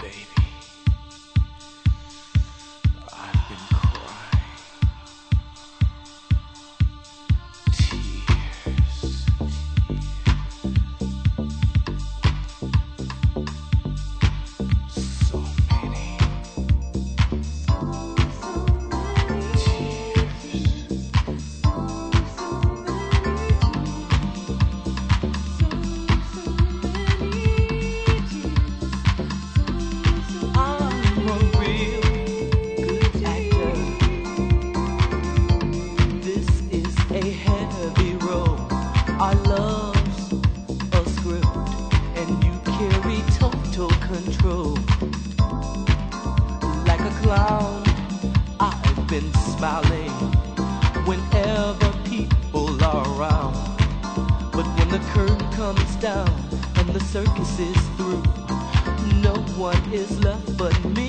baby. I've been crying tears. So many I'm a real good actor. This is a heavy role. Our love's a script, and you carry total control. Like a clown, I've been smiling whenever people are around. But when the curtain comes down and the circus is through, no one is left but me.